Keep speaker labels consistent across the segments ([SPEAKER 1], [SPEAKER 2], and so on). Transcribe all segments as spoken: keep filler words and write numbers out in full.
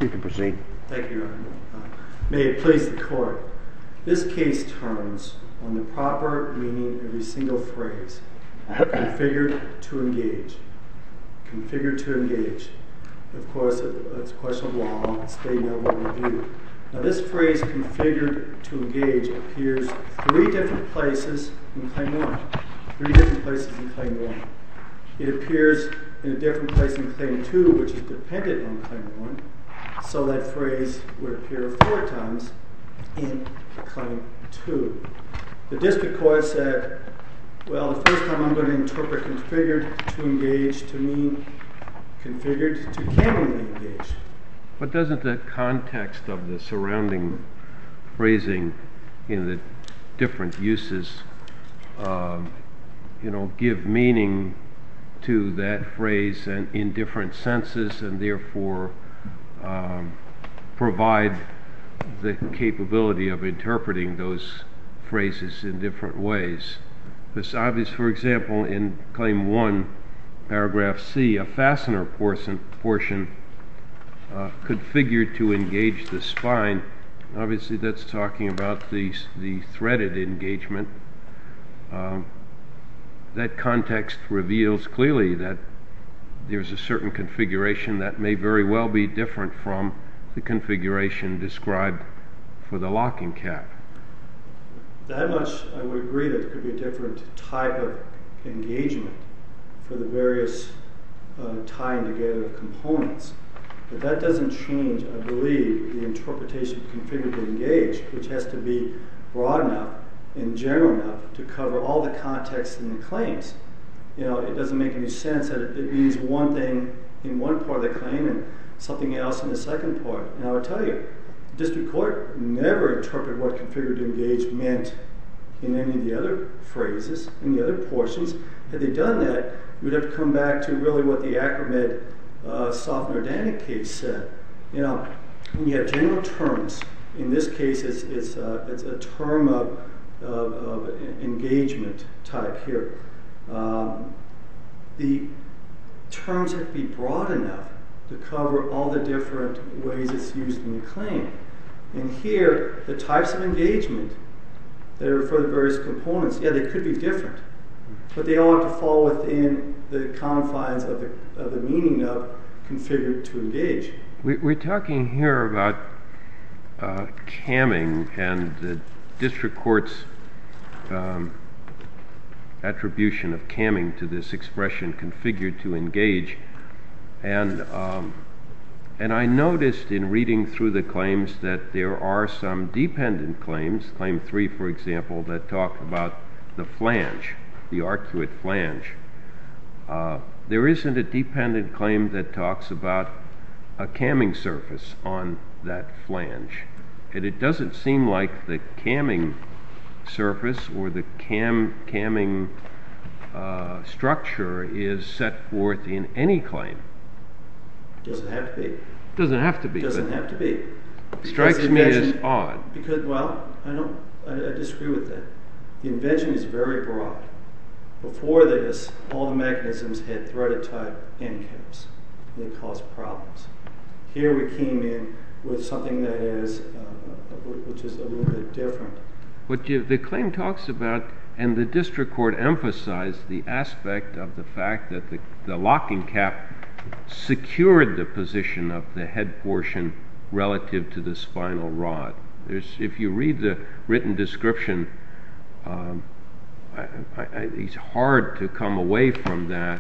[SPEAKER 1] You can proceed.
[SPEAKER 2] Thank you, Your Honor. Uh, may it please the Court. This case turns on the proper meaning of every single phrase. Configured to engage. Configured to engage. Of course, it's a question of law. It's de novo review. Now, this phrase, configured to engage, appears three different places in Claim one. Three different places in Claim one. It appears in a different place in Claim two, which is dependent on Claim one. So that phrase would appear four times in Claim two. The district court said, well, the first time I'm going to interpret configured to engage to mean configured to cammingly engage.
[SPEAKER 3] But doesn't the context of the surrounding phrasing in the different uses, um, you know, give meaning to that phrase and in different senses, and therefore um, provide the capability of interpreting those phrases in different ways? Because obvious, for example, in Claim one, paragraph C, a fastener portion, portion uh, configured to engage the spine. Obviously, that's talking about the, the threaded engagement. Um, that context reveals clearly that there's a certain configuration that may very well be different from the configuration described for the locking cap.
[SPEAKER 2] That much I would agree that it could be a different type of engagement for the various uh, tying together of components. But that doesn't change, I believe, the interpretation of configured to engage, which has to be broad enough and general enough to cover all the context in the claims. You know, it doesn't make any sense that it, it means one thing in one part of the claim and something else in the second part. And I would tell you, the district court never interpreted what configured to engage meant in any of the other phrases, in the other portions. Had they done that, you would have to come back to really what the Acromed uh, Softner-Danik case said. You know, when you have general terms, in this case it's, it's, uh, it's a term of, of, of engagement type here. Um, the terms have to be broad enough to cover all the different ways it's used in the claim. And here, the types of engagement that are for the various components, yeah, they could be different, but they all have to fall within the confines of the, of the meaning of configured to engage.
[SPEAKER 3] We're talking here about uh, camming and the district court's um, attribution of camming to this expression, configured to engage. And um, and I noticed in reading through the claims that there are some dependent claims, Claim three, for example, that talk about the flange, the arcuate flange. Uh, there isn't a dependent claim that talks about a camming surface on that flange. And it doesn't seem like the camming surface or the cam camming uh, structure is set forth in any claim.
[SPEAKER 2] Doesn't have to be.
[SPEAKER 3] Doesn't have to be.
[SPEAKER 2] Doesn't have to be.
[SPEAKER 3] Strikes me as odd.
[SPEAKER 2] Because, well, I don't. I, I disagree with that. The invention is very broad. Before this, all the mechanisms had threaded type end caps. They caused problems. Here we came in with something that is, uh, which is a little bit different.
[SPEAKER 3] What you, the claim talks about, and the district court emphasized the aspect of the fact that the, the locking cap secured the position of the head portion relative to the spinal rod. There's, if you read the written description, um, I, I, I, it's hard to come away from that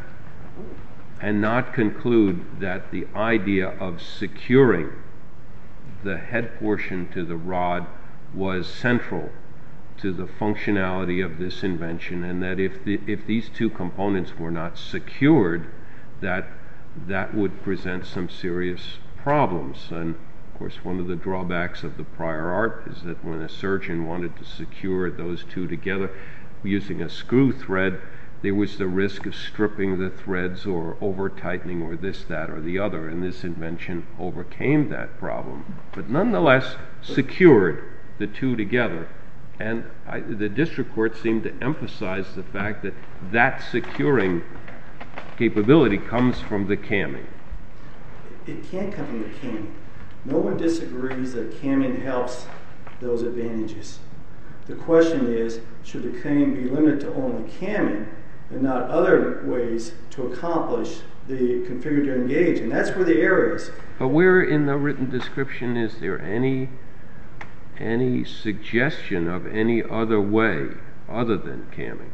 [SPEAKER 3] and not conclude that the idea of securing the head portion to the rod was central to the functionality of this invention, and that if the, if these two components were not secured, that that would present some serious problems. And of course, one of the drawbacks of the prior art is that when a surgeon wanted to secure those two together using a screw thread, there was the risk of stripping the threads or over-tightening or this, that, or the other, and this invention overcame that problem, but nonetheless secured the two together. And I, the district court seemed to emphasize the fact that that securing capability comes from the camming.
[SPEAKER 2] It can't come from the camming. No one disagrees that camming helps those advantages. The question is, should the claim be limited to only camming and not other ways to accomplish the configure to engage? And that's where the error is.
[SPEAKER 3] But where in the written description is there any any suggestion of any other way other than camming?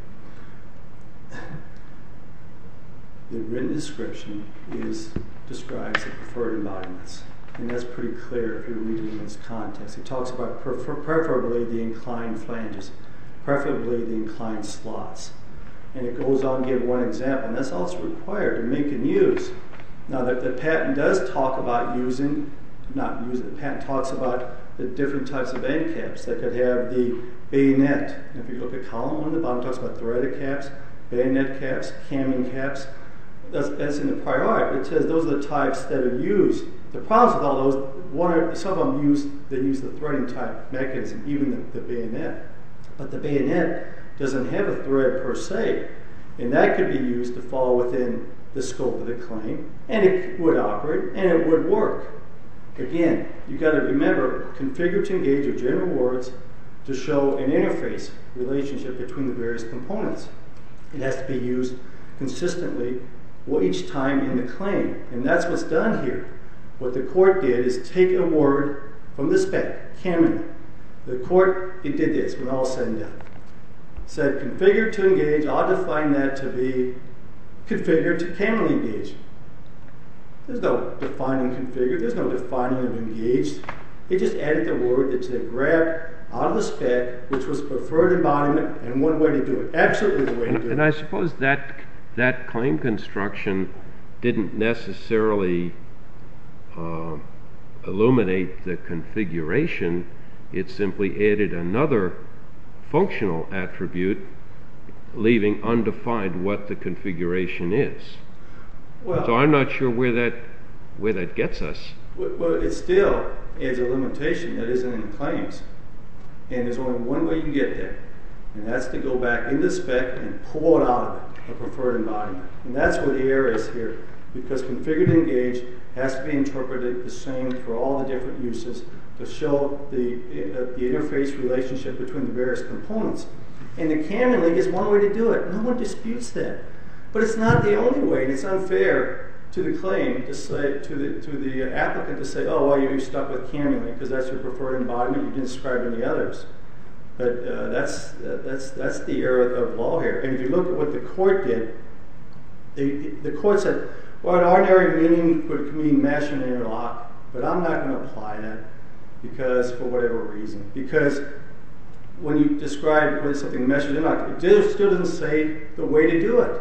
[SPEAKER 2] The written description is describes the preferred embodiments, and that's pretty clear if you read it in this context. It talks about prefer preferably the inclined flanges, preferably the inclined slots, and it goes on to give one example, and that's also required to make and use. Now, the, the patent does talk about using, not using. The patent talks about the different types of end caps that could have the bayonet. And if you look at column one, the bottom talks about threaded caps, bayonet caps, camming caps. That's, that's in the prior art. It says those are the types that are used. The problems with all those, one are, some of them use, they use the threading type mechanism, even the, the bayonet. But the bayonet doesn't have a thread per se, and that could be used to fall within the scope of the claim, and it would operate, and it would work. Again, you've got to remember, configure to engage are general words to show an interface relationship between the various components. It has to be used consistently each time in the claim, and that's what's done here. What the court did is take a word from the spec, camming. The court, it did this when all said and done. Said configure to engage, I'll define that to be configure to camming engage. There's no defining configure, there's no defining of engaged. It just added the word that they grabbed out of the spec, which was preferred embodiment, and one way to do it. Absolutely the way to do it.
[SPEAKER 3] And I suppose that that claim construction didn't necessarily uh, illuminate the configuration. It simply added another functional attribute, leaving undefined what the configuration is. Well, so I'm not sure where that where that gets us.
[SPEAKER 2] Well, it still adds a limitation that isn't in the claims, and there's only one way you can get there, and that's to go back in the spec and pull it out of it, a preferred embodiment. And that's where the error is here, because configure to engage has to be interpreted the same for all the different uses to show the, uh, the interface relationship between the various components. And the camming link is one way to do it. No one disputes that. But it's not the only way, and it's unfair to the claim to say, to the, to the applicant to say, oh, well, you're stuck with camming link because that's your preferred embodiment, you didn't describe any others. But uh, that's, uh, that's, that's the error of law here. And if you look at what the court did, the, the court said, well, an ordinary meaning would mean mesh and interlock, but I'm not going to apply that because, for whatever reason. Because when you describe whether something meshes or not, it still doesn't say the way to do it.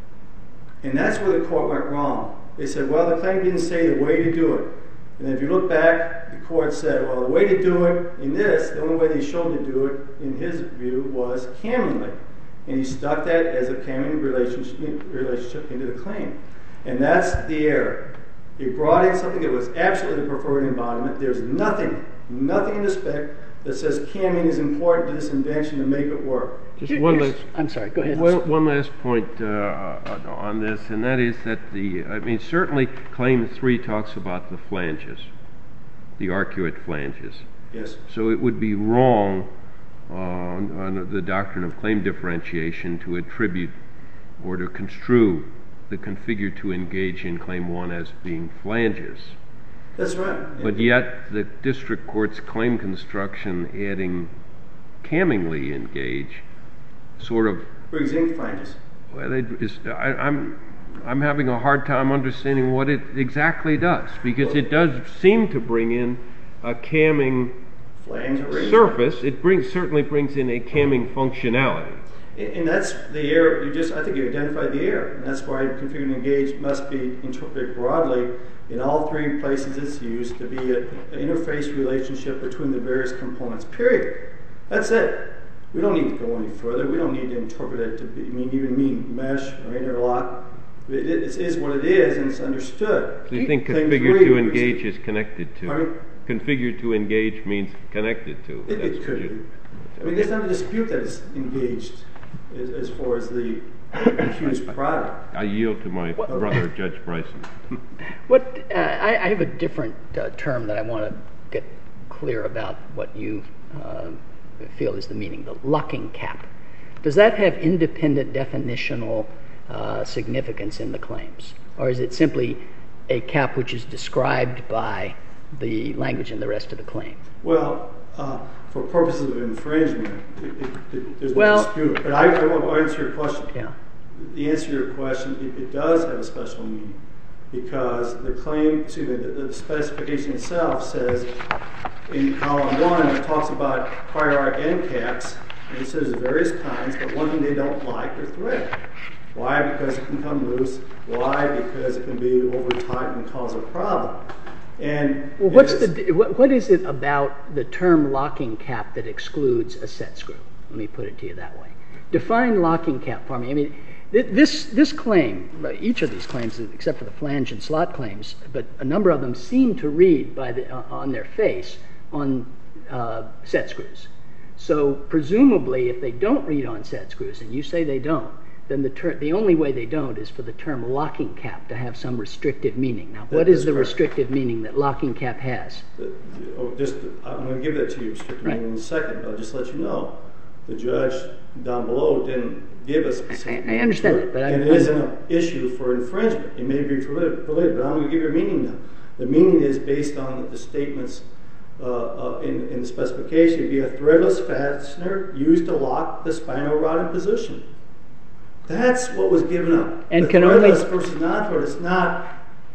[SPEAKER 2] And that's where the court went wrong. They said, well, the claim didn't say the way to do it. And if you look back, the court said, well, the way to do it in this, the only way they showed to do it, in his view, was camming link. And he stuck that as a camming relationship, relationship into the claim. And that's the error. He brought in something that was absolutely the preferred embodiment. There's nothing, nothing in the spec that says camming is important to this invention to make it work.
[SPEAKER 3] Just Here, one last,
[SPEAKER 1] I'm sorry, go ahead.
[SPEAKER 3] One, one last point uh, on this, and that is that the, I mean, certainly claim three talks about the flanges, the arcuate flanges.
[SPEAKER 2] Yes.
[SPEAKER 3] So it would be wrong uh, on, on the doctrine of claim differentiation to attribute or to construe the configure to engage in claim one as being flanges.
[SPEAKER 2] That's right.
[SPEAKER 3] But yet the district court's claim construction adding cammingly engage sort of
[SPEAKER 2] brings in flanges.
[SPEAKER 3] Well, it is, I, I'm I'm having a hard time understanding what it exactly does, because it does seem to bring in a camming surface. It brings certainly brings in a camming functionality.
[SPEAKER 2] And that's the error. You just, I think you identified the error, and that's why configure to engage must be interpreted broadly in all three places it's used to be an interface relationship between the various components. Period. That's it. We don't need to go any further. We don't need to interpret it to be, mean even mean mesh or interlock. It, it is what it is, and it's understood.
[SPEAKER 3] So you think configure to engage is connected to? Pardon? Configure to engage means connected to.
[SPEAKER 2] It, it could be. I mean, there's not a dispute that it's engaged as, as far as the accused product.
[SPEAKER 3] I yield to my
[SPEAKER 1] What?
[SPEAKER 3] brother, Judge Bryson.
[SPEAKER 1] What uh, I, I have a different uh, term that I want to get clear about what you uh, feel is the meaning, the locking cap. Does that have independent definitional uh, significance in the claims? Or is it simply a cap which is described by the language in the rest of the claim?
[SPEAKER 2] Well, uh, for purposes of infringement, it, it, it, there's no
[SPEAKER 1] Well,
[SPEAKER 2] dispute. But I, I want to answer your question.
[SPEAKER 1] Yeah.
[SPEAKER 2] The answer to your question, it, it does have a special meaning because the claim, excuse me, the, the specification itself says in column one, it talks about prior art end caps, and it says various kinds, but one thing they don't like are thread. Why? Because it can come loose. Why? Because it can be over tight and cause a problem. And
[SPEAKER 1] well, what's the what, what is it about the term locking cap that excludes a set screw? Let me put it to you that way. Define locking cap for me. I mean, this this claim, each of these claims, except for the flange and slot claims, but a number of them seem to read by the uh, on their face on uh, set screws. So presumably, if they don't read on set screws, and you say they don't, then the ter- the only way they don't is for the term locking cap to have some restrictive meaning. Now, what is the correct. restrictive meaning that locking cap has?
[SPEAKER 2] The, the, oh, just I'm going to give that to you, restrictive right. meaning in a second, but I'll just let you know. The judge down below didn't give us specific
[SPEAKER 1] I, I understand that, but
[SPEAKER 2] and
[SPEAKER 1] I,
[SPEAKER 2] it is an issue for infringement. It may be related, but I'm going to give you a meaning now. The meaning is based on the statements uh, uh, in, in the specification. It'd be a threadless fastener used to lock the spinal rod in position. That's what was given up.
[SPEAKER 1] And
[SPEAKER 2] the
[SPEAKER 1] can
[SPEAKER 2] threadless
[SPEAKER 1] only
[SPEAKER 2] versus non-threadless, not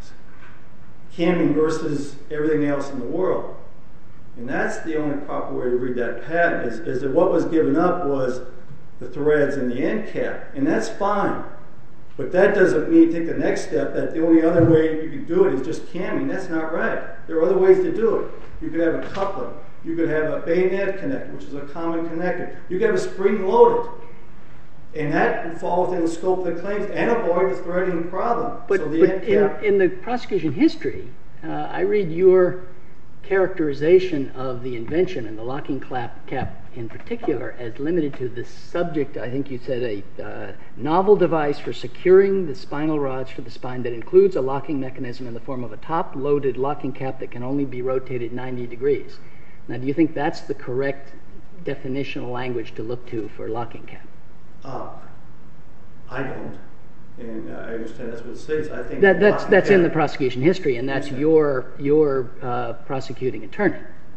[SPEAKER 2] camming versus everything else in the world. And that's the only proper way to read that patent, is, is that what was given up was the threads in the end cap. And that's fine. But that doesn't mean take the next step that the only other way you can do it is just camming. That's not right. There are other ways to do it. You could have a coupler. You could have a bayonet connector, which is a common connector. You could have a spring loaded. And that would fall within the scope of the claims and avoid the threading problem.
[SPEAKER 1] But,
[SPEAKER 2] so the
[SPEAKER 1] but
[SPEAKER 2] end
[SPEAKER 1] in,
[SPEAKER 2] cap,
[SPEAKER 1] in the prosecution history, uh, I read your characterization of the invention and the locking clap cap in particular as limited to the subject, I think you said, a uh, novel device for securing the spinal rods for the spine that includes a locking mechanism in the form of a top-loaded locking cap that can only be rotated ninety degrees. Now, do you think that's the correct definitional language to look to for locking cap?
[SPEAKER 2] Uh, I don't. And uh, I understand that's what it says. I think
[SPEAKER 1] that, that's that's
[SPEAKER 2] cap,
[SPEAKER 1] in the prosecution history, and that's your your uh, prosecuting attorney.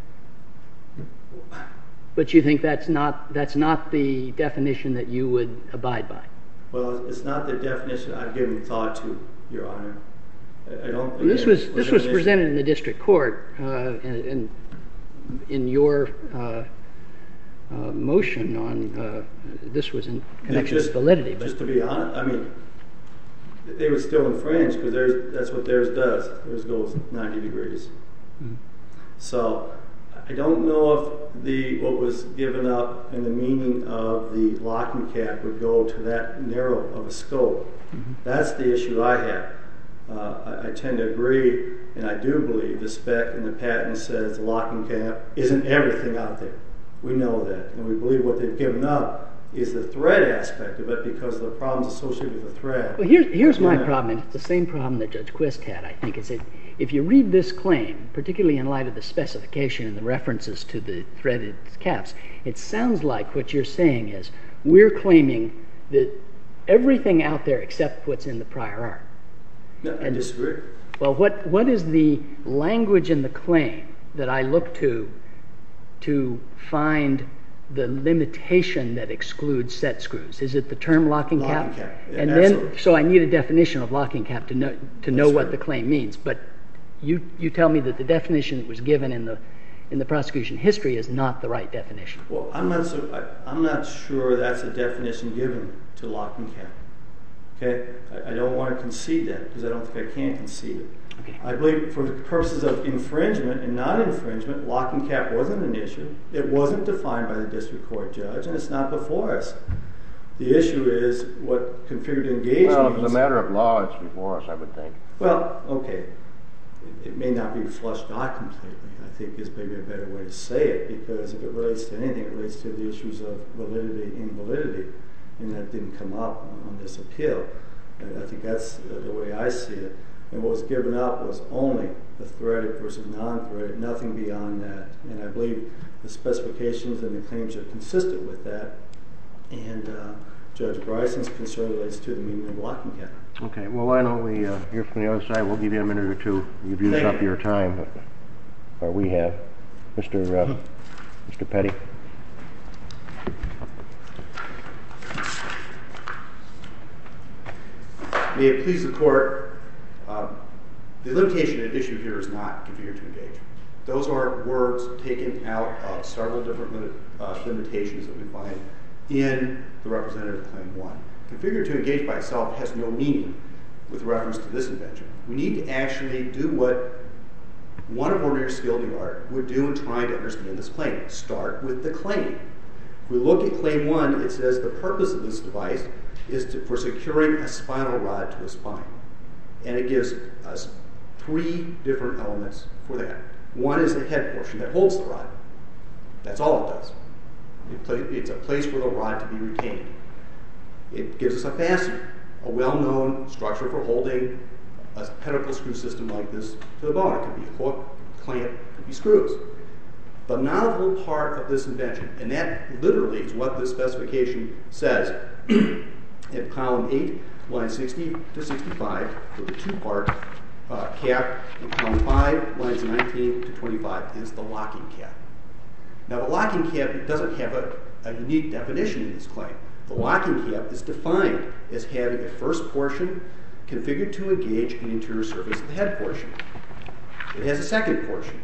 [SPEAKER 1] But you think that's not that's not the definition that you would abide by?
[SPEAKER 2] Well, it's not the definition I've given thought to, Your Honor. I, I don't.
[SPEAKER 1] Well, this was this was presented in the district court, uh, and, and in your uh, uh, motion on uh, this was in connection
[SPEAKER 2] just,
[SPEAKER 1] with validity. But
[SPEAKER 2] just to be honest, I mean, they would still infringe because there's that's what theirs does. Theirs goes ninety degrees. Mm-hmm. So I don't know if the what was given up and the meaning of the locking cap would go to that narrow of a scope. Mm-hmm. That's the issue I have. Uh, I, I tend to agree, and I do believe the spec and the patent says the locking cap isn't everything out there. We know that, and we believe what they've given up is the thread aspect of it because of the problems associated with the thread.
[SPEAKER 1] Well, here's, here's my problem, and it's the same problem that Judge Quist had, I think, is that if you read this claim, particularly in light of the specification and the references to the threaded caps, it sounds like what you're saying is we're claiming that everything out there except what's in the prior art.
[SPEAKER 2] No, I
[SPEAKER 1] and,
[SPEAKER 2] disagree.
[SPEAKER 1] Well, what what is the language in the claim that I look to to find the limitation that excludes set screws? Is it the term locking,
[SPEAKER 2] locking
[SPEAKER 1] cap?
[SPEAKER 2] cap. Yeah,
[SPEAKER 1] and
[SPEAKER 2] absolutely.
[SPEAKER 1] then, so I need a definition of locking cap to know to know
[SPEAKER 2] That's
[SPEAKER 1] what
[SPEAKER 2] right.
[SPEAKER 1] the claim means. But you you tell me that the definition that was given in the in the prosecution history is not the right definition.
[SPEAKER 2] Well, I'm not so I, I'm not sure that's a definition given to locking cap. Okay, I, I don't want to concede that because I don't think I can concede it.
[SPEAKER 1] Okay.
[SPEAKER 2] I believe for the purposes of infringement and non-infringement, locking cap wasn't an issue. It wasn't defined by the district court judge, and it's not before us. The issue is what configured engagement
[SPEAKER 4] Well,
[SPEAKER 2] means.
[SPEAKER 4] it's a matter of law. It's before us, I would think.
[SPEAKER 2] Well, okay. It, it may not be flushed out completely, I think is maybe a better way to say it, because if it relates to anything, it relates to the issues of validity and invalidity. and that didn't come up on, on this appeal. And I think that's uh, the way I see it. And what was given up was only the threaded versus non-threaded, nothing beyond that. And I believe the specifications and the claims are consistent with that. And uh, Judge Bryson's concern relates to the meaning of locking cap.
[SPEAKER 4] Okay, well, why don't we uh, hear from the other side? We'll give you a minute or two. You've used
[SPEAKER 2] Thank
[SPEAKER 4] up
[SPEAKER 2] you.
[SPEAKER 4] your time, or we have. Mister Uh, Mister Petty.
[SPEAKER 5] May it please the court, um, the limitation at issue here is not configured to engage. Those are words taken out of several different limit, uh, limitations that we find in the representative claim one. Configured to engage by itself has no meaning with reference to this invention. We need to actually do what one of ordinary skill in the art would do in trying to understand this claim. Start with the claim. If we look at claim one, it says the purpose of this device is to, for securing a spinal rod to a spine. And it gives us three different elements for that. One is the head portion that holds the rod. That's all it does. It play, it's a place for the rod to be retained. It gives us a fastener, a well-known structure for holding a pedicle screw system like this to the bone. It could be a hook, clamp, it could be screws. The novel part of this invention, and that literally is what this specification says in column eight, line sixty to sixty-five, for the two-part uh, cap, in column five, lines nineteen to twenty-five, is the locking cap. Now, the locking cap doesn't have a, a unique definition in this claim. The locking cap is defined as having a first portion configured to engage an interior surface of the head portion. It has a second portion,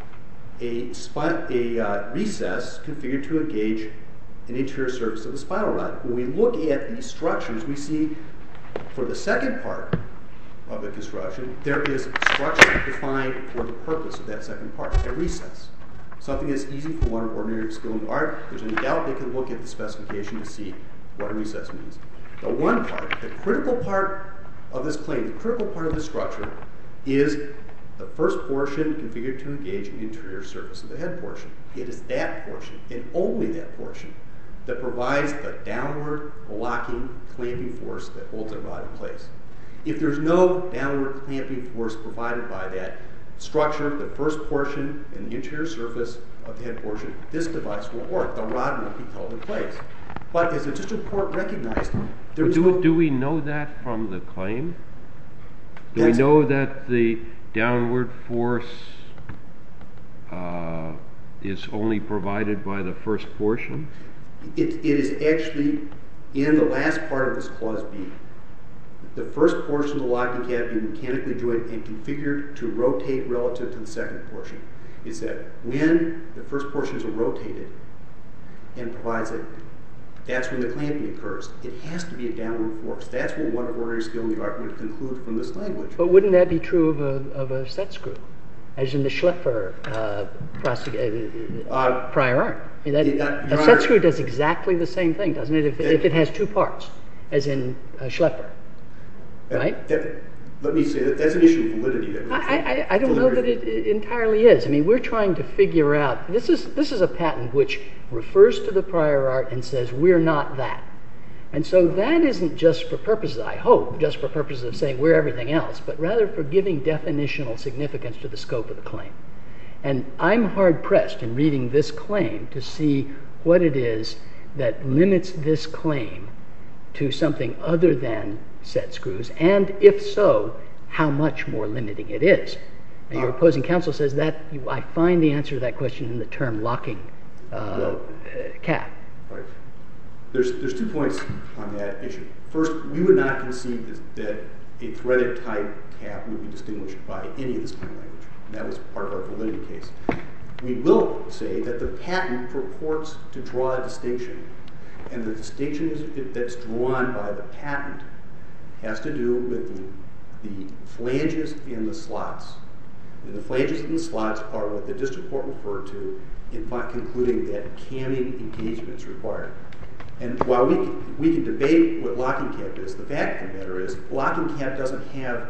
[SPEAKER 5] a, spi- a uh, recess configured to engage an interior surface of the spinal rod. When we look at these structures, we see for the second part of the construction, there is structure defined for the purpose of that second part, a recess. Something that's easy for one of ordinary skill in the art. If there's any doubt, they can look at the specification to see what a recess means. The one part, the critical part of this claim, the critical part of the structure, is the first portion configured to engage an interior surface of the head portion. It is that portion, and only that portion, that provides the downward locking, clamping force that holds the rod in place. If there's no downward clamping force provided by that structure, the first portion and the interior surface of the head portion, this device won't work. The rod won't be held in place. But as the district court recognized, there is
[SPEAKER 3] do,
[SPEAKER 5] no...
[SPEAKER 3] do we know that from the claim? Do
[SPEAKER 5] That's-
[SPEAKER 3] we know that the downward force uh, is only provided by the first portion?
[SPEAKER 5] It, it is actually in the last part of this clause B. The first portion of the locking cap being mechanically joined and configured to rotate relative to the second portion. Is that when the first portions are rotated and provides it, that's when the clamping occurs. It has to be a downward force. That's what one of ordinary skill in the art would conclude from this language.
[SPEAKER 1] But wouldn't that be true of a, of a set screw, as in the Schlepper uh, prosec- uh,
[SPEAKER 5] Uh,
[SPEAKER 1] prior art? I mean, that,
[SPEAKER 5] it- uh,
[SPEAKER 1] a
[SPEAKER 5] Your
[SPEAKER 1] set
[SPEAKER 5] Honor-
[SPEAKER 1] screw does exactly the same thing, doesn't it? If,
[SPEAKER 5] It-
[SPEAKER 1] if it has two parts, as in a Schlepper,
[SPEAKER 5] That-
[SPEAKER 1] right?
[SPEAKER 5] that- let me say that that's an issue of validity. That
[SPEAKER 1] I, I, I don't know that it, it entirely is. I mean, we're trying to figure out, this is, this is a patent which refers to the prior art and says we're not that. And so that isn't just for purposes, I hope, just for purposes of saying we're everything else, but rather for giving definitional significance to the scope of the claim. And I'm hard-pressed in reading this claim to see what it is that limits this claim to something other than set screws, and if so, how much more limiting it is. And your opposing counsel says that you, I find the answer to that question in the term locking uh,
[SPEAKER 5] Well,
[SPEAKER 1] uh, cap.
[SPEAKER 5] Right. There's, there's two points on that issue. First, we would not concede that, that a threaded type cap would be distinguished by any of this claim language. And that was part of our validity case. We will say that the patent purports to draw a distinction, and the distinction is, that's drawn by the patent has to do with the, the flanges and the slots. And the flanges and the slots are what the district court referred to in fact concluding that camming engagement is required. And while we can, we can debate what locking cap is, the fact of the matter is locking cap doesn't have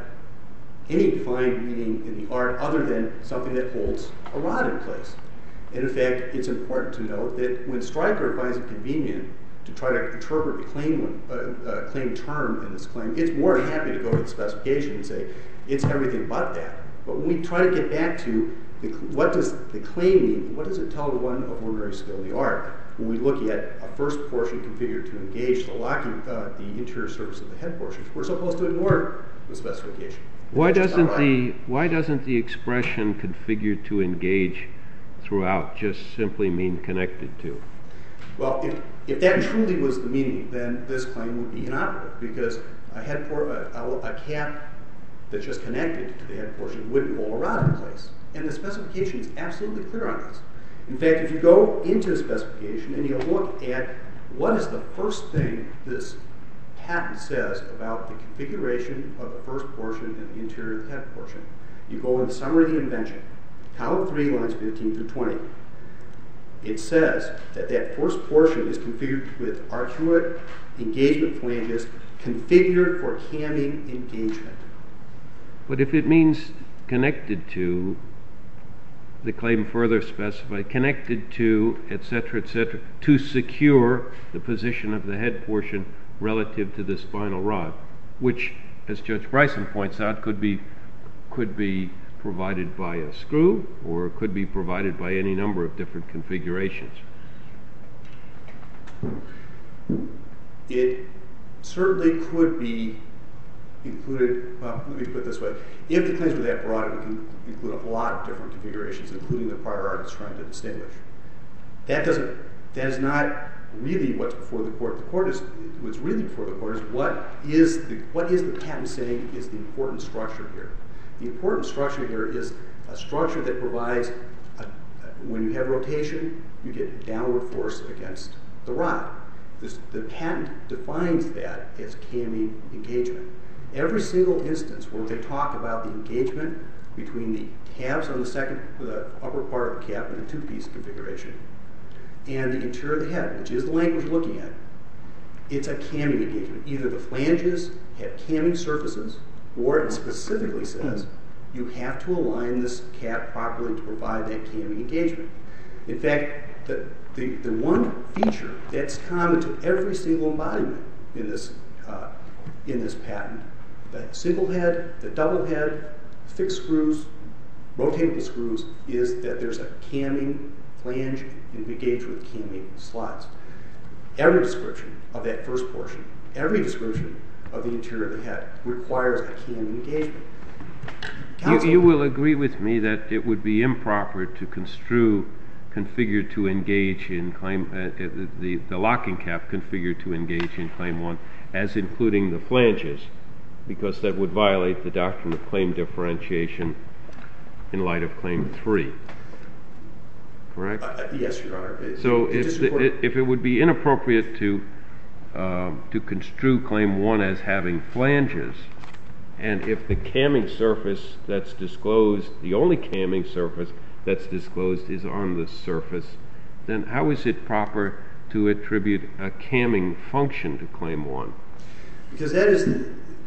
[SPEAKER 5] any defined meaning in the art other than something that holds a rod in place. And in fact, it's important to note that when Stryker finds it convenient to try to interpret the claim, uh, uh, claim term in this claim, it's more than happy to go to the specification and say it's everything but that. But when we try to get back to the, what does the claim mean, what does it tell one of ordinary skill in the art, when we look at a first portion configured to engage the locking, uh, the interior surface of the head portion, we're supposed to ignore the specification.
[SPEAKER 3] Why
[SPEAKER 5] That's
[SPEAKER 3] doesn't
[SPEAKER 5] right.
[SPEAKER 3] the why doesn't the expression configured to engage throughout just simply mean connected to?
[SPEAKER 5] Well, if, if that truly was the meaning, then this claim would be inoperative, because a head por- a, a cap that's just connected to the head portion wouldn't hold a rod in place. And the specification is absolutely clear on this. In fact, if you go into the specification and you look at what is the first thing this patent says about the configuration of the first portion and the interior of the head portion, you go in the summary of the invention, column three, lines fifteen through twenty. It says that that first portion is configured with arcuate engagement flanges configured for camming engagement.
[SPEAKER 3] But if it means connected to, the claim further specified connected to, et cetera, et cetera, to secure the position of the head portion relative to the spinal rod, which, as Judge Bryson points out, could be could be provided by a screw or could be provided by any number of different configurations.
[SPEAKER 5] It certainly could be included, well, let me put it this way. If the claims were that broad, it would include a lot of different configurations, including the prior art it's trying to distinguish. That doesn't, that is not really what's before the court. The court is, what's really before the court is what is the, what is the patent saying is the important structure here. The important structure here is a structure that provides, a, a, when you have rotation, you get downward force against the rod. This, the patent defines that as camming engagement. Every single instance where they talk about the engagement between the tabs on the second, the upper part of the cap in the two-piece configuration, and the interior of the head, which is the language we're looking at, it's a camming engagement. Either the flanges have camming surfaces, or it specifically says you have to align this cap properly to provide that camming engagement. In fact, the, the, the one feature that's common to every single embodiment in this, uh, in this patent, the single head, the double head, fixed screws, rotatable screws, is that there's a camming flange engaged with camming slots. Every description of that first portion, every description of the interior of the head requires a camming engagement.
[SPEAKER 3] You, you will agree with me that it would be improper to construe configured to engage in claim, uh, the, the locking cap configured to engage in claim one as including the flanges, because that would violate the doctrine of claim differentiation in light of claim three. Correct?
[SPEAKER 5] Uh, yes, Your Honor.
[SPEAKER 3] So
[SPEAKER 5] the,
[SPEAKER 3] if,
[SPEAKER 5] the,
[SPEAKER 3] the, if it would be inappropriate to uh, to construe claim one as having flanges, and if the camming surface that's disclosed, the only camming surface that's disclosed is on the surface, then how is it proper to attribute a camming function to claim one?
[SPEAKER 5] Because that is the,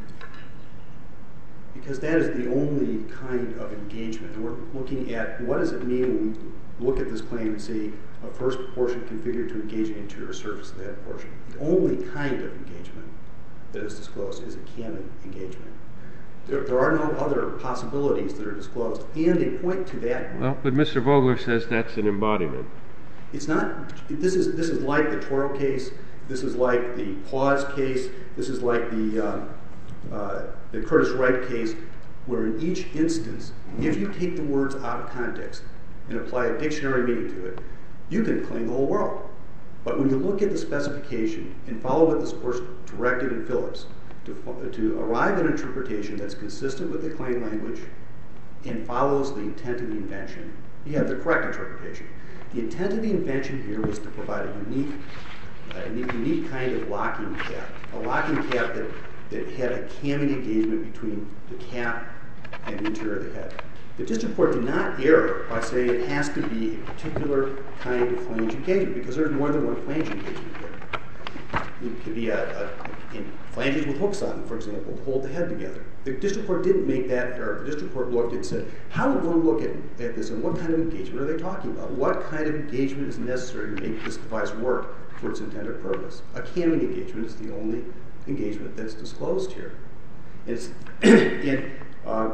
[SPEAKER 5] because that is the only kind of engagement. And we're looking at what does it mean when we look at this claim and see a first portion configured to engage an interior surface of the head portion. The only kind of engagement that is disclosed is a camming engagement. There, there are no other possibilities that are disclosed, and they point to that.
[SPEAKER 3] Well, but Mister Vogler says that's an embodiment.
[SPEAKER 5] It's not. This is this is like the Toro case. This is like the Pause case. This is like the uh, uh, the Curtis Wright case, where in each instance, if you take the words out of context and apply a dictionary meaning to it, you can claim the whole world. But when you look at the specification and follow what this course directed in Phillips, to, to arrive at an interpretation that's consistent with the claim language and follows the intent of the invention, you have the correct interpretation. The intent of the invention here was to provide a unique, a unique kind of locking cap, a locking cap that, that had a camming engagement between the cap and the interior of the head. The district court did not err by saying it has to be a particular kind of flange engagement, because there's more than one flange engagement here. It could be a, a in flanges with hooks on them, for example, to hold the head together. The district court didn't make that error. The district court looked and said, how would one look at, at this, and what kind of engagement are they talking about? What kind of engagement is necessary to make this device work for its intended purpose? A camming engagement is the only engagement that's disclosed here. It's, and uh,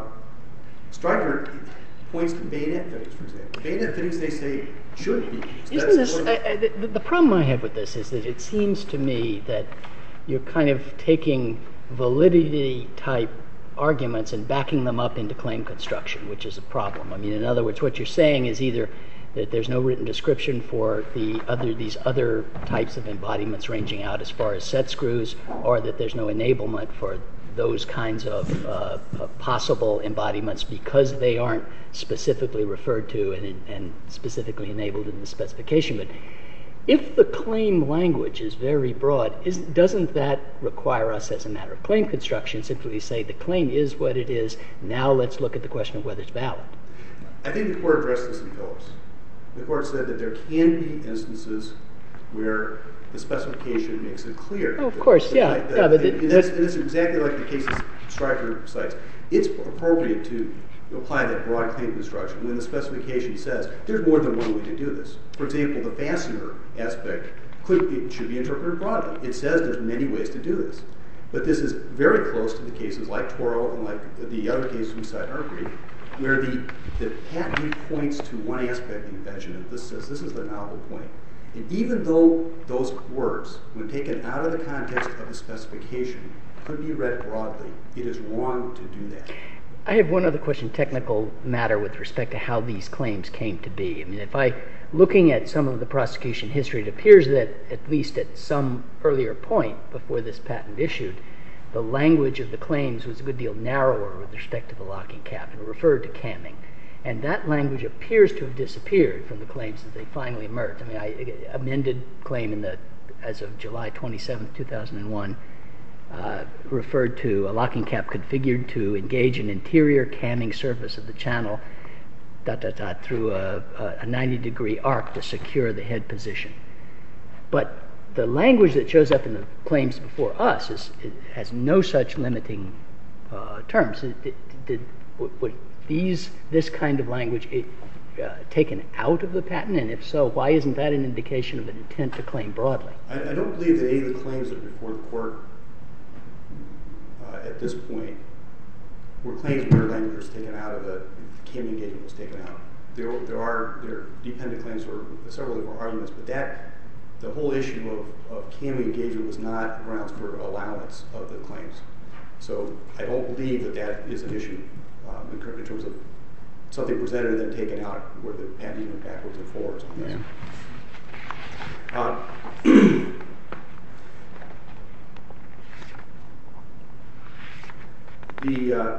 [SPEAKER 5] Stryker points to bayonet fittings, for example. Bayonet fittings, they say, should be used.
[SPEAKER 1] Isn't this, I, I, the, the problem I have with this is that it seems to me that you're kind of taking validity-type arguments and backing them up into claim construction, which is a problem. I mean, in other words, what you're saying is either that there's no written description for the other these other types of embodiments ranging out as far as set screws, or that there's no enablement for those kinds of uh, uh, possible embodiments because they aren't specifically referred to and, and specifically enabled in the specification. But if the claim language is very broad, isn't, doesn't that require us as a matter of claim construction simply to say the claim is what it is, now let's look at the question of whether it's valid?
[SPEAKER 5] I think the court addressed this in Phillips. The court said that there can be instances where the specification makes it clear.
[SPEAKER 1] Oh, of course,
[SPEAKER 5] that,
[SPEAKER 1] yeah.
[SPEAKER 5] that,
[SPEAKER 1] yeah but
[SPEAKER 5] and, and, it's, and it's exactly like the cases Stryker cites. It's appropriate to apply that broad claim construction when the specification says there's more than one way to do this. For example, the fastener aspect could be, should be interpreted broadly. It says there's many ways to do this. But this is very close to the cases like Toro and like the other cases we cite in our brief, where the, the patent points to one aspect of the invention, and this says this is the novel point. And even though those words, when taken out of the context of the specification, could be read broadly, it is wrong to do that.
[SPEAKER 1] I have one other question, technical matter with respect to how these claims came to be. I mean, if I, looking at some of the prosecution history, it appears that at least at some earlier point before this patent issued, the language of the claims was a good deal narrower with respect to the locking cap and referred to camming. And that language appears to have disappeared from the claims as they finally emerged. I mean, I amended claim in the, as of July twenty-seventh, two thousand one, uh, referred to a locking cap configured to engage an interior camming surface of the channel dot, dot, dot, through a, a ninety degree arc to secure the head position. But the language that shows up in the claims before us is, it has no such limiting uh, terms. It, it, did, would these, this kind of language it, uh, taken out of the patent? And if so, why isn't that an indication of an intent to claim broadly?
[SPEAKER 5] I, I don't believe that any of the claims that are before the court uh, at this point were claims where language was taken out of the camming engagement was taken out. There, there are there dependent claims or several different arguments, but that the whole issue of, of camming engagement was not grounds for allowance of the claims. So I don't believe that that is an issue um, in, in terms of something presented and then taken out where the patent went backwards and forwards on this. Yeah. Uh, the uh,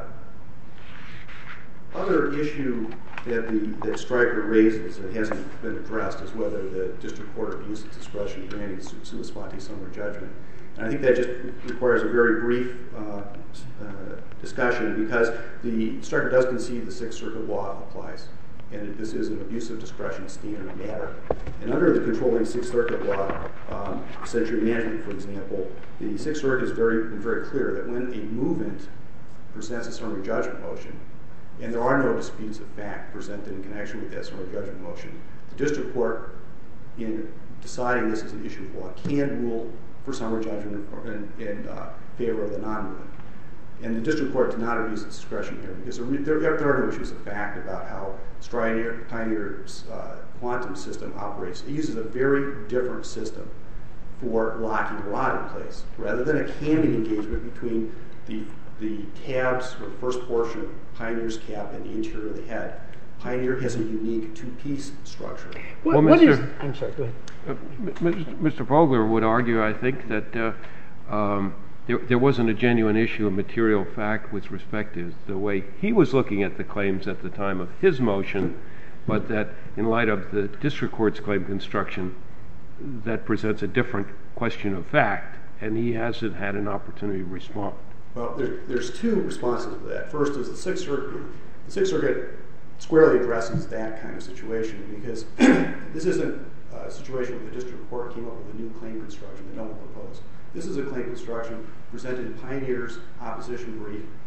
[SPEAKER 5] other issue that the that Stryker raises that hasn't been addressed is whether the district court abused its discretion granting sua sponte summary judgment. And I think that just requires a very brief uh, uh, discussion because the Stryker does concede the Sixth Circuit law applies, and this is an abuse of discretion standard matter. And under the controlling Sixth Circuit law, um, Century Management, for example, the Sixth Circuit is very very clear that when a movement presents a summary judgment motion, and there are no disputes of fact presented in connection with that summary judgment motion, the district court, in deciding this is an issue of law, can rule for summary judgment in, in uh, favor of the non-movement. And the district court did not abuse its discretion here because there, there are no issues of fact about how Stryker, Pioneer's uh, quantum system operates. It uses a very different system for locking a rod in place. Rather than a camming engagement between the the tabs, or the first portion of Pioneer's cap and the interior of the head, Pioneer has a unique two-piece structure.
[SPEAKER 1] What,
[SPEAKER 3] well,
[SPEAKER 1] what
[SPEAKER 3] Mister
[SPEAKER 1] is, I'm sorry, go ahead.
[SPEAKER 3] Uh, Mister Vogler would argue, I think, that uh, um, there, there wasn't a genuine issue of material fact with respect to the way he was looking at the claims at the time of his motion, but that in light of the district court's claim construction, that presents a different question of fact, and he hasn't had an opportunity to respond.
[SPEAKER 5] Well, there, there's two responses to that. First is the Sixth Circuit. The Sixth Circuit squarely addresses that kind of situation because this isn't a situation where the district court came up with a new claim construction that no one proposed. This is a claim construction presented in Pioneer's opposition brief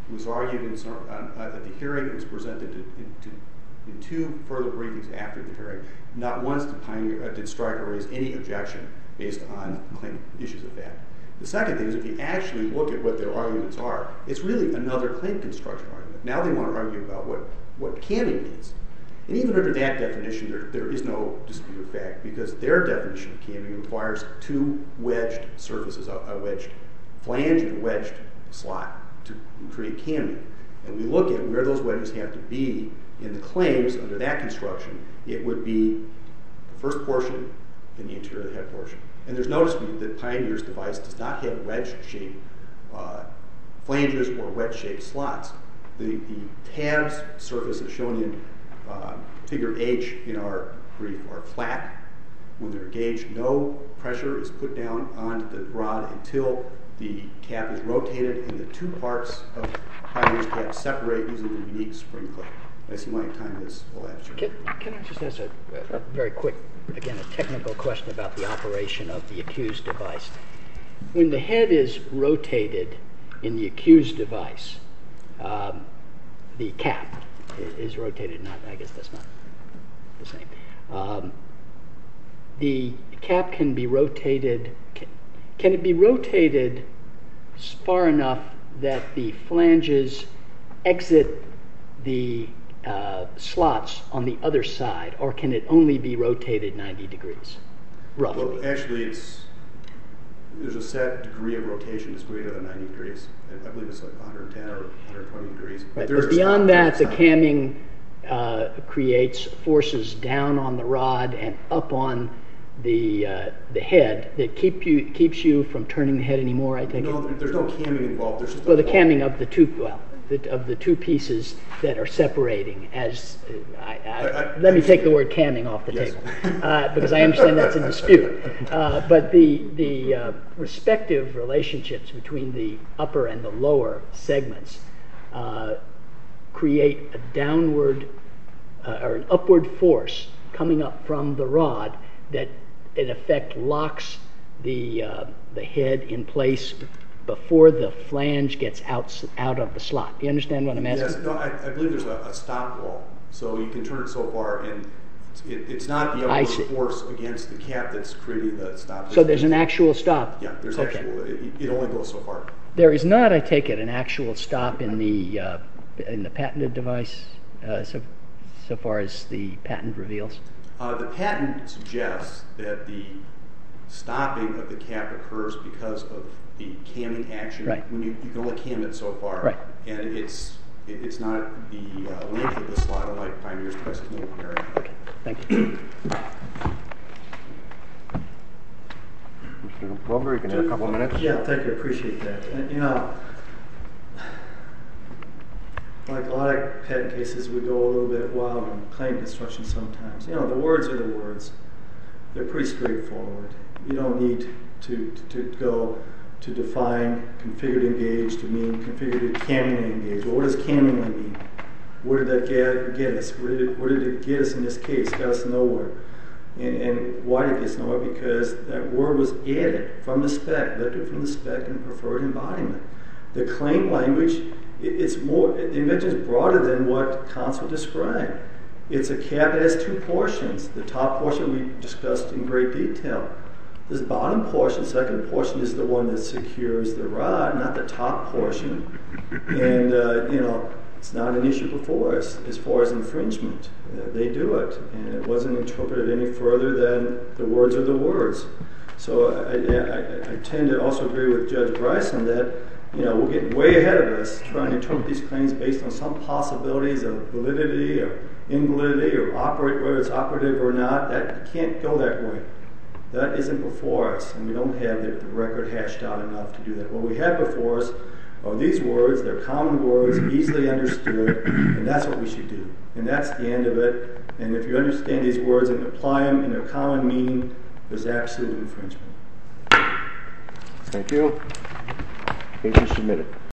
[SPEAKER 5] It was argued in some, uh, at the hearing. It was presented to, in, to, in two further briefings after the hearing. Not once did, Pioneer, uh, did Stryker raise any objection based on claim issues of fact. The second thing is, if you actually look at what their arguments are, it's really another claim construction argument. Now they want to argue about what, what camming means. And even under that definition, there, there is no dispute of fact, because their definition of camming requires two wedged surfaces, a, a wedged flange and a wedged slot to create camming. And we look at where those wedges have to be in the claims under that construction. It would be the first portion in the interior of the head portion. And there's no dispute that Pioneer's device does not have wedge-shaped uh, flanges or wedge-shaped slots. The, the tabs surface is shown in uh, figure H in our brief are flat. When they're engaged, no pressure is put down onto the rod until the cap is rotated and the two parts of Pioneer's cap separate using the unique spring clip. I see my time is elapsed.
[SPEAKER 1] Can, can I just ask a, a very quick, again, a technical question about the operation of the accused device? When the head is rotated in the accused device, um, the cap is, is rotated. Not, I guess that's not the same. Um, the cap can be rotated. Can, can it be rotated far enough that the flanges exit the uh, slots on the other side, or can it only be rotated ninety degrees, roughly?
[SPEAKER 5] Well, actually, it's there's a set degree of rotation that's greater than ninety degrees. I believe it's like one hundred ten or one hundred twenty degrees.
[SPEAKER 1] Right. But beyond that, the camming uh, creates forces down on the rod and up on the uh, the head that keep you keeps you from turning the head anymore. I take
[SPEAKER 5] no,
[SPEAKER 1] it.
[SPEAKER 5] there's no camming involved. There's just
[SPEAKER 1] well, the camming of the two well, the, of the two pieces that are separating. As uh, I, I,
[SPEAKER 5] I, I,
[SPEAKER 1] let
[SPEAKER 5] I
[SPEAKER 1] me take the word camming off the
[SPEAKER 5] yes.
[SPEAKER 1] table uh, because I understand that's in dispute. Uh, but the the uh, respective relationships between the upper and the lower segments uh, create a downward uh, or an upward force coming up from the rod that in effect locks the uh, the head in place before the flange gets out out of the slot. Do you understand what I'm asking?
[SPEAKER 5] Yes, no, I, I believe there's a, a stop wall, so you can turn it so far, and it's, it, it's not the upward force against the cap that's creating the stop.
[SPEAKER 1] So there's an actual stop.
[SPEAKER 5] Yeah, there's
[SPEAKER 1] okay.
[SPEAKER 5] actual. It, it only goes so far.
[SPEAKER 1] There is not, I take it, an actual stop in the uh, in the patented device, uh, so so far as the patent reveals.
[SPEAKER 5] Uh, the patent suggests that the stopping of the cap occurs because of the camming action.
[SPEAKER 1] Right.
[SPEAKER 5] When you, you can only cam it so far.
[SPEAKER 1] Right.
[SPEAKER 5] And it's it, it's not the uh, length of the slot, unlike Pioneer's device. It's no area.
[SPEAKER 1] Okay. Thank you.
[SPEAKER 4] Mister Wilbur, you can have a couple of minutes.
[SPEAKER 2] Yeah, thank you. Appreciate that. And, you know, like a lot of patent cases, we go a little bit wild on claim construction sometimes. You know, the words are the words. They're pretty straightforward. You don't need to, to, to go to define configured engage to mean configured cammingly engage. Well, what does cammingly mean? Where did that get, get us? Where did, it, where did it get us in this case? Got us nowhere. And, and why did it get us nowhere? Because that word was added from the spec, lifted from the spec and preferred embodiment. The claim language, it's more, the invention is broader than what counsel described. It's a cap that has two portions. The top portion we discussed in great detail. This bottom portion, second portion, is the one that secures the rod, not the top portion. And, uh, you know, it's not an issue before us as far as infringement. Uh, they do it. And it wasn't interpreted any further than the words are the words. So I, I, I tend to also agree with Judge Bryson that, you know, we're getting way ahead of us trying to interpret these claims based on some possibilities of validity or invalidity or operate, whether it's operative or not. That can't go that way. That isn't before us, and we don't have the, the record hashed out enough to do that. What we have before us are these words. They're common words, easily understood, and that's what we should do. And that's the end of it. And if you understand these words and apply them in their common meaning, there's absolute infringement.
[SPEAKER 4] Thank you. Case is submitted.